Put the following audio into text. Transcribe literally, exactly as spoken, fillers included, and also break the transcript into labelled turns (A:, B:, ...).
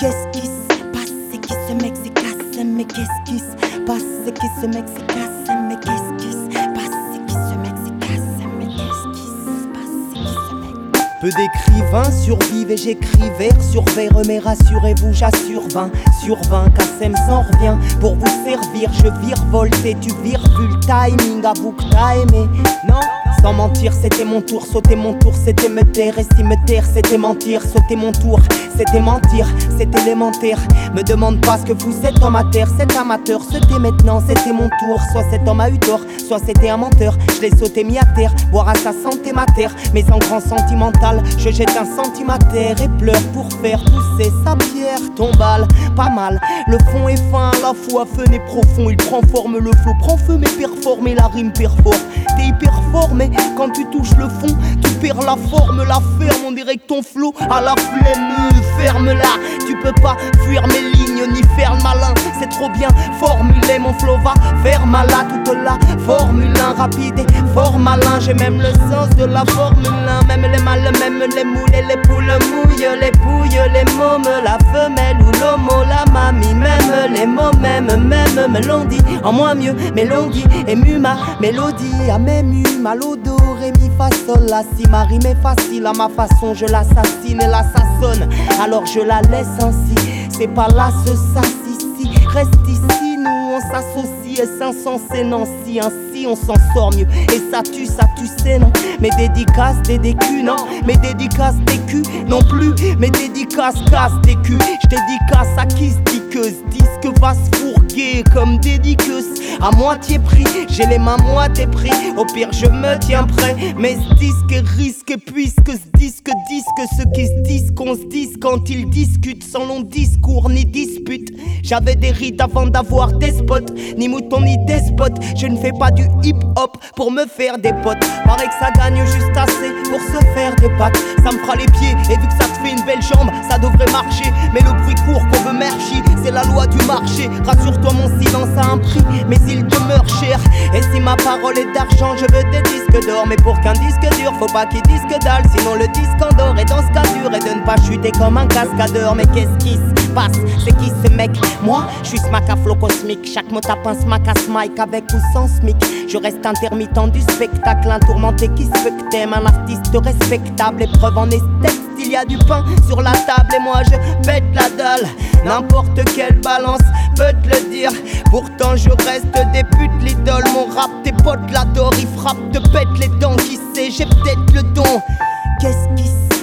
A: Qu'est-ce qui se passe? C'est qui ce mec c'est casse? Mais qu'est-ce qui se passe? C'est qui ce mec c'est casse? Mais qu'est-ce qui se passe? C'est qui ce mec c'est casse? Mais qu'est-ce qui se passe? C'est qui ce mec?
B: Peu d'écrivains survivent et j'écrivais sur vers, mais rassurez-vous, j'assure vingt sur vingt, Kassem s'en revient pour vous servir. Je virevolte et tu vires, vu le timing, avoue que t'as aimé. Non, sans mentir, c'était mon tour, sauter mon tour, c'était me taire. Et si me taire, c'était mentir, sauter mon tour, c'était mentir, c'est élémentaire. Me demande pas ce que vous êtes en matière, c'est amateur, c'était maintenant, c'était mon tour. Soit cet homme a eu tort, soit c'était un menteur. Je l'ai sauté mis à terre, boire à sa santé ma terre. Mais en grand sentimental, je jette un centime à terre et pleure pour faire pousser sa pierre. Tombale, pas mal, le fond est fin, la foi fun et profond. Il prend forme, le flot prend feu mais performe et la rime perfore. T'es hyper fort mais quand tu touches le fond, tu perds la forme, la ferme. On dirait que ton flot à la flemme, ferme-la. Tu peux pas fuir mes lignes ni faire le malin, c'est trop bien formulé. Mon flow va faire malin, toute la Formule un rapide et fort malin. J'ai même le sens de la Formule un. Même les mâles, même les moules et les poules mouillent, les pouilles, les mômes, la femelle ou l'homo, la mamie. Même les mots, même, même me l'ont dit en moins mieux, mélodie émue ma mélodie a même eu mal au dos. Ré mi fa sol la si, ma rime est facile à ma façon, je l'assassine et l'assassonne. Alors je la laisse ainsi, c'est pas là ce sas ici, reste ici, nous on s'associe et s'insensé Nancy, ainsi on s'en sort mieux. Et ça tue, ça tue c'est non, mes dédicaces des décus non, mes dédicaces des culs non plus, mes dédicaces casse des culs. J'dédicace à qui se dit que ce disque va se fourguer comme dédicace à moitié prix, j'ai les mains moitié pris. Au pire je me tiens prêt, mais ce disque risque puisque ce disque disque ceux qui se disent qu'on se dise quand ils discutent sans long discours ni dispute. J'avais des rides avant d'avoir des spots, ni mouton ni despote. Je ne fais pas du hip hop pour me faire des potes. Paraît que ça gagne juste assez pour se faire des pattes. Ça me fera les pieds et vu que ça te fait une belle jambe, ça devrait marcher. Mais le bruit court qu'on veut mercher, c'est la loi du marché. Rassure-toi mon silence a un prix, mais il demeure cher. Et si ma parole est d'argent, je veux des disques d'or. Mais pour qu'un disque dure, faut pas qu'il disque dalle, sinon le disque endort. Et dans ce cas dur, et de ne pas chuter comme un cascadeur. Mais qu'est-ce qui se passe? C'est qui ce mec? Moi, je suis smack à flow cosmique. Chaque mot tape un smack à smic avec ou sans smic. Je reste intermittent du spectacle, un tourmenté qui se peut que t'aimes. Un artiste respectable, épreuve en esthète. Il y a du pain sur la table et moi je pète la dalle. N'importe quelle balance peut te le dire. Pourtant je reste des putes l'idole. Mon rap tes potes l'adorent, ils frappent, te pètent les dents. Qui sait, j'ai peut-être le don. Qu'est-ce qui se